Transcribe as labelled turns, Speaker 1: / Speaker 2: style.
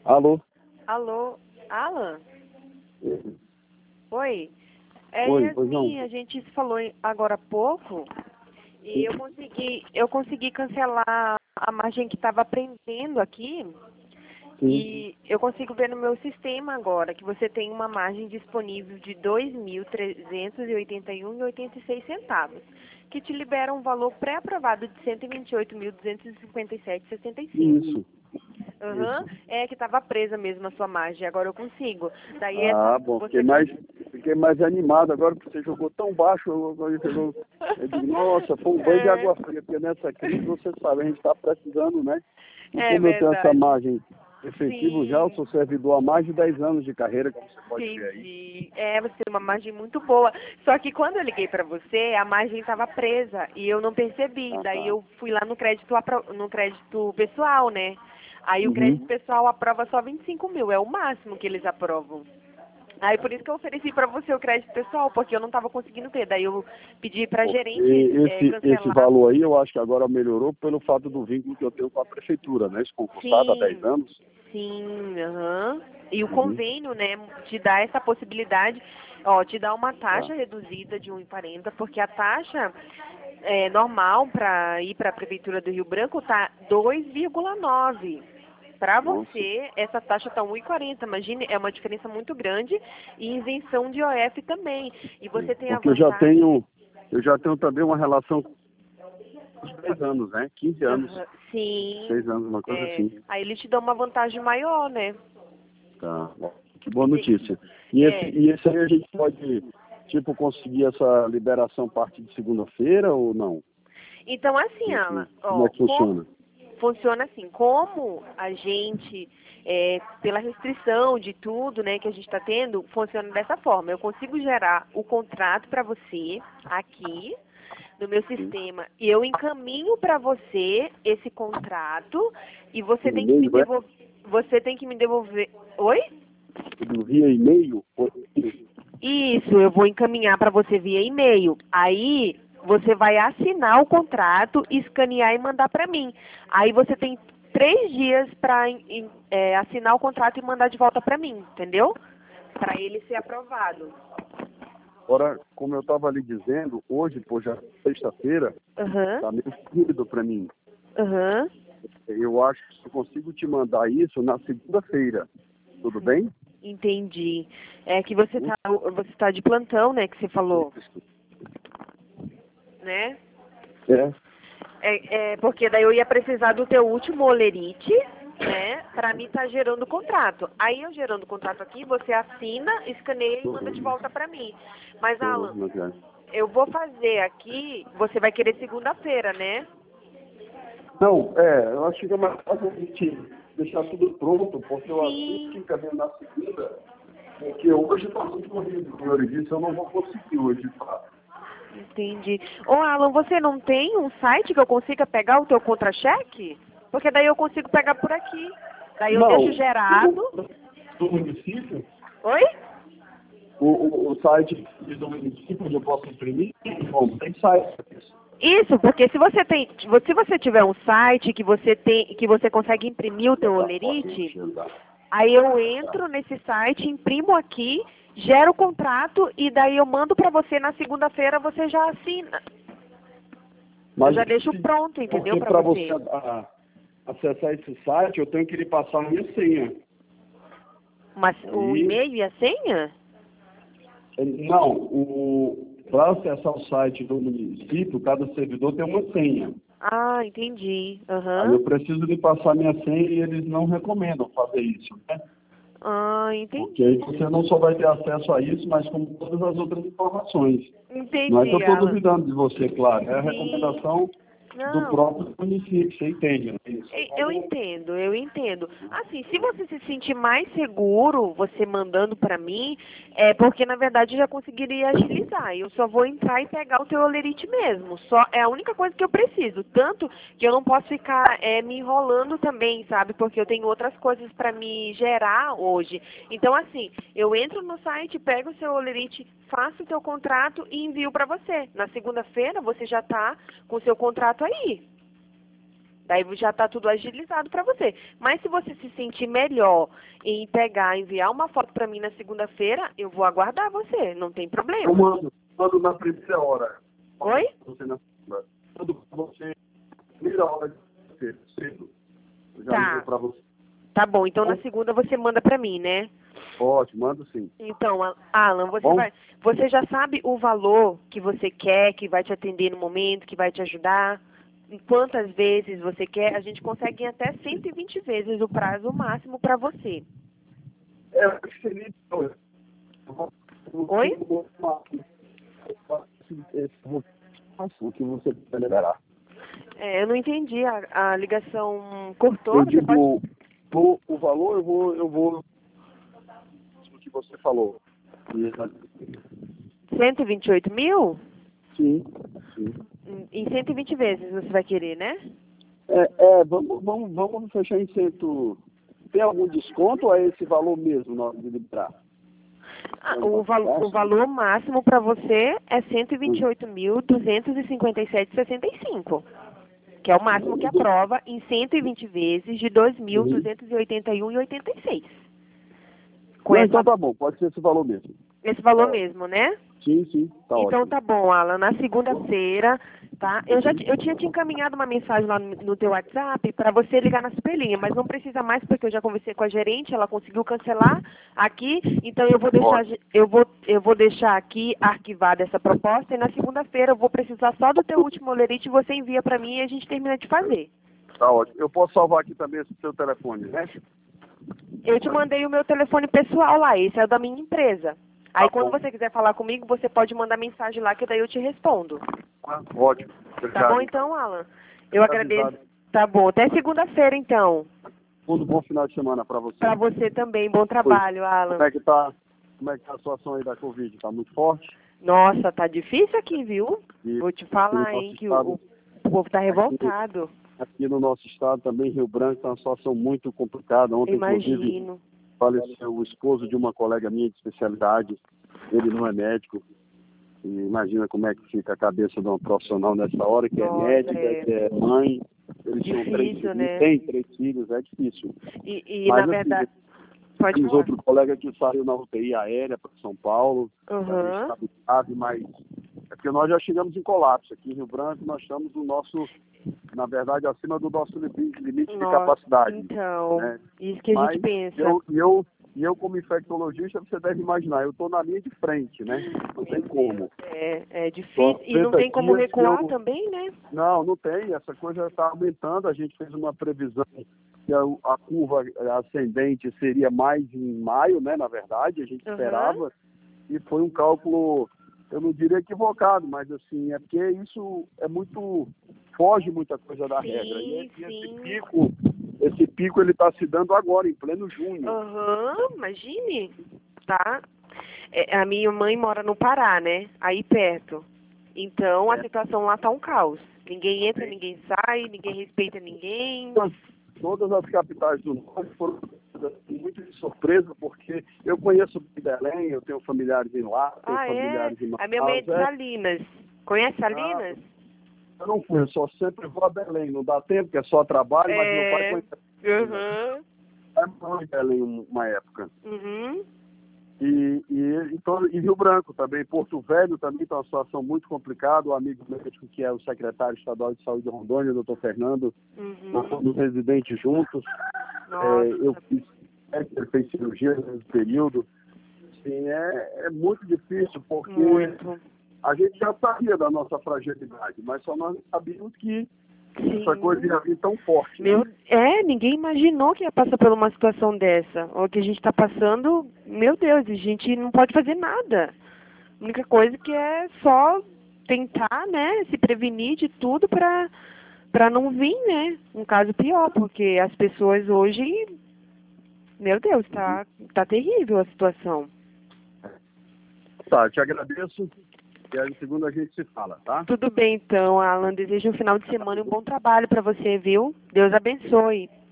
Speaker 1: Alô?
Speaker 2: Alô, Alan? Oi.
Speaker 1: Oi, pois não.
Speaker 2: Yasmin, a gente se falou agora há pouco e eu consegui cancelar a margem que estava prendendo aqui.
Speaker 1: Sim.
Speaker 2: E eu consigo ver no meu sistema agora que você tem uma margem disponível de R$ 2.381,86, que te libera um valor pré-aprovado de R$ 128.257,65.
Speaker 1: Isso.
Speaker 2: Aham, é que estava presa mesmo a sua margem, agora eu consigo. Daí
Speaker 1: Bom,
Speaker 2: você
Speaker 1: fiquei mais animado agora, porque você jogou tão baixo, eu digo, nossa, foi um banho de água fria, porque nessa crise, você sabe, a gente está precisando, né? E
Speaker 2: É
Speaker 1: como eu tenho essa
Speaker 2: verdade.
Speaker 1: margem efetiva já, eu sou servidor há mais de 10 anos de carreira, como você pode ver aí.
Speaker 2: Entendi. Você tem uma margem muito boa. Só que quando eu liguei para você, a margem estava presa e eu não percebi. Daí eu fui lá no crédito pessoal, né? Aí o crédito pessoal aprova só 25 mil, é o máximo que eles aprovam. Aí por isso que eu ofereci para você o crédito pessoal, porque eu não estava conseguindo ter. Daí eu pedi para a gerente cancelar.
Speaker 1: Esse valor aí, eu acho que agora melhorou pelo fato do vínculo que eu tenho com a prefeitura, né? Esse concursado há 10 anos.
Speaker 2: Sim, aham. E o convênio, né, te dá essa possibilidade, te dá uma taxa reduzida de 1,40, porque a taxa normal para ir para a Prefeitura do Rio Branco tá 2,9. Para você, essa taxa tá 1,40. Imagine, é uma diferença muito grande e isenção de IOF também. E você tem
Speaker 1: porque
Speaker 2: a vantagem...
Speaker 1: eu já tenho também uma relação com os 10 anos, né? 15 anos.
Speaker 2: Sim.
Speaker 1: 6 anos, uma coisa assim.
Speaker 2: Aí ele te dá uma vantagem maior, né?
Speaker 1: Tá, bom. Que boa notícia. E esse aí a gente pode, tipo, conseguir essa liberação a partir de segunda-feira ou não?
Speaker 2: Então, assim, Alan,
Speaker 1: como é que funciona?
Speaker 2: Funciona assim, como a gente, pela restrição de tudo, né, que a gente está tendo, funciona dessa forma. Eu consigo gerar o contrato para você aqui no meu sistema e eu encaminho para você esse contrato e você tem que me devolver. Você tem que me devolver. Oi?
Speaker 1: Via e-mail?
Speaker 2: Isso, eu vou encaminhar para você via e-mail. Aí você vai assinar o contrato, escanear e mandar para mim. Aí você tem 3 dias para assinar o contrato e mandar de volta para mim, entendeu? Para ele ser aprovado.
Speaker 1: Agora, como eu estava lhe dizendo, hoje, já é sexta-feira, tá meio tímido para mim. Eu acho que eu consigo te mandar isso na segunda-feira. Tudo bem?
Speaker 2: Entendi. É que você tá de plantão, né, que você falou. Né? Porque daí eu ia precisar do teu último olerite, né, para mim tá gerando o contrato. Aí eu gerando o contrato aqui, você assina, escaneia e manda de volta para mim. Mas, Alan, eu vou fazer aqui, você vai querer segunda-feira, né?
Speaker 1: Não, eu acho que é mais fácil a gente deixar tudo pronto, porque eu assim fica vendo na segunda, porque hoje está muito corrido, como eu disse, eu não vou conseguir hoje, tá?
Speaker 2: Entendi. Ô, Alan, você não tem um site que eu consiga pegar o teu contra-cheque? Porque daí eu consigo pegar por aqui. Daí eu deixo gerado.
Speaker 1: Do município?
Speaker 2: Oi?
Speaker 1: O site do município onde eu posso imprimir? Bom, tem site.
Speaker 2: Isso, porque se você tiver um site que você consegue imprimir o teu olerite, aí eu entro nesse site, imprimo aqui, gero o contrato e daí eu mando para você na segunda-feira, você já assina. Mas eu já deixo pronto, entendeu?
Speaker 1: Para você acessar esse site, eu tenho que lhe passar a minha senha.
Speaker 2: Mas o e-mail e a senha?
Speaker 1: Não, para acessar o site do município, cada servidor tem uma senha.
Speaker 2: Ah, entendi.
Speaker 1: Aí eu preciso lhe passar minha senha e eles não recomendam fazer isso, né?
Speaker 2: Ah, entendi.
Speaker 1: Porque aí você não só vai ter acesso a isso, mas como todas as outras informações.
Speaker 2: Entendi,
Speaker 1: não é que eu estou duvidando de você, claro. É a recomendação do
Speaker 2: Não.
Speaker 1: próprio município, você entende, né?
Speaker 2: Eu entendo. Assim, se você se sentir mais seguro, você mandando para mim, porque na verdade eu já conseguiria agilizar. Eu só vou entrar e pegar o teu olerite mesmo. Só é a única coisa que eu preciso. Tanto que eu não posso ficar me enrolando também, sabe? Porque eu tenho outras coisas para me gerar hoje. Então, assim, eu entro no site, pego o seu olerite, faço o teu contrato e envio para você. Na segunda-feira você já está com o seu contrato aí. Daí já está tudo agilizado para você. Mas se você se sentir melhor em pegar, enviar uma foto para mim na segunda-feira, eu vou aguardar você, não tem problema.
Speaker 1: Eu mando na primeira hora.
Speaker 2: Oi?
Speaker 1: Mando para você na primeira hora de cedo. Já
Speaker 2: tá.
Speaker 1: para você.
Speaker 2: Tá bom, então na segunda você manda para mim, né?
Speaker 1: Pode, mando sim.
Speaker 2: Então, Alan, você já sabe o valor que você quer, que vai te atender no momento, que vai te ajudar? Quantas vezes você quer? A gente consegue ir até 120 vezes o prazo máximo para você.
Speaker 1: Acho que seria...
Speaker 2: Oi?
Speaker 1: O que você pode liberar.
Speaker 2: Eu não entendi, a ligação cortou.
Speaker 1: Eu digo, o valor eu vou o que você falou.
Speaker 2: 128 mil?
Speaker 1: Sim.
Speaker 2: Em 120 vezes você vai querer, né?
Speaker 1: Vamos fechar em 100. Tem algum desconto ou é esse valor mesmo na hora de liberar?
Speaker 2: O valor máximo para você é 128.257,65, que é o máximo que aprova em 120 vezes de 2.281,86.
Speaker 1: Então tá bom, pode ser esse valor mesmo.
Speaker 2: Esse valor mesmo, né?
Speaker 1: Sim, tá
Speaker 2: então
Speaker 1: ótimo.
Speaker 2: Tá bom, Alan. Na segunda-feira, tá? Eu tinha te encaminhado uma mensagem lá no teu WhatsApp para você ligar na Superlinha, mas não precisa mais porque eu já conversei com a gerente, ela conseguiu cancelar aqui, então eu vou deixar aqui arquivada essa proposta e na segunda-feira eu vou precisar só do teu último olerite e você envia para mim e a gente termina de fazer.
Speaker 1: Tá ótimo. Eu posso salvar aqui também esse seu telefone, né?
Speaker 2: Eu te mandei o meu telefone pessoal lá, esse é o da minha empresa. Aí quando você quiser falar comigo, você pode mandar mensagem lá que daí eu te respondo.
Speaker 1: Ótimo.
Speaker 2: Tá bom então, Alan? Eu agradeço. Tá bom. Até segunda-feira então.
Speaker 1: Tudo bom final de semana para você.
Speaker 2: Para você também. Bom trabalho, Alan.
Speaker 1: Como é que tá a situação aí da Covid? Tá muito forte?
Speaker 2: Nossa, tá difícil aqui, viu? Vou te falar, hein, que o povo tá revoltado.
Speaker 1: Aqui no nosso estado também, Rio Branco, tá uma situação muito complicada. Ontem, inclusive, faleceu o esposo de uma colega minha de especialidade. Ele não é médico. E imagina como é que fica a cabeça de uma profissional nessa hora, que é médica, que é mãe. Eles tinham 3 filhos,
Speaker 2: né?
Speaker 1: Tem 3 filhos, é difícil.
Speaker 2: Mas, na verdade... Pode
Speaker 1: temos outro colega que saiu na UTI aérea para São Paulo. Mas é porque nós já chegamos em colapso. Aqui em Rio Branco, nós estamos na verdade, acima do nosso limite de capacidade.
Speaker 2: Então, né? Isso que a gente pensa.
Speaker 1: Eu, como infectologista, você deve imaginar, eu estou na linha de frente, né? Não tem como.
Speaker 2: É difícil. E não tem como recuar também, né?
Speaker 1: Não tem. Essa coisa está aumentando. A gente fez uma previsão que a curva ascendente seria mais em maio, né? Na verdade, a gente esperava. E foi um cálculo, eu não diria equivocado, mas assim, é porque isso foge muita coisa da regra. E esse pico ele está se dando agora, em pleno junho.
Speaker 2: Imagine, tá? A minha mãe mora no Pará, né? Aí perto. Então a situação lá tá um caos. Ninguém entra, ninguém sai, ninguém respeita ninguém.
Speaker 1: Todas as capitais do norte foram muito de surpresa, porque eu conheço Belém, eu tenho familiares em lá, tenho familiares em Manaus.
Speaker 2: A minha mãe é de Salinas. Conhece Salinas?
Speaker 1: Eu não fui, eu só sempre vou a Belém. Não dá tempo, que é só trabalho, mas meu pai conhece. Eu morei em Belém uma época. E Rio Branco também, Porto Velho também está uma situação muito complicada. O amigo médico que é o secretário estadual de saúde de Rondônia, o doutor Fernando, nós somos residentes juntos. Ele fez cirurgia nesse período. Assim, é muito difícil, porque a gente já sabia da nossa fragilidade, mas só nós sabíamos que essa coisa ia vir tão forte.
Speaker 2: Ninguém imaginou que ia passar por uma situação dessa. O que a gente está passando, meu Deus, a gente não pode fazer nada. A única coisa que é só tentar, né, se prevenir de tudo para não vir, né, um caso pior, porque as pessoas hoje, meu Deus, tá terrível a situação.
Speaker 1: Tá, te agradeço. E aí, segunda a gente se fala, tá?
Speaker 2: Tudo bem, então, Alan. Desejo um final de semana e um bom trabalho para você, viu? Deus abençoe.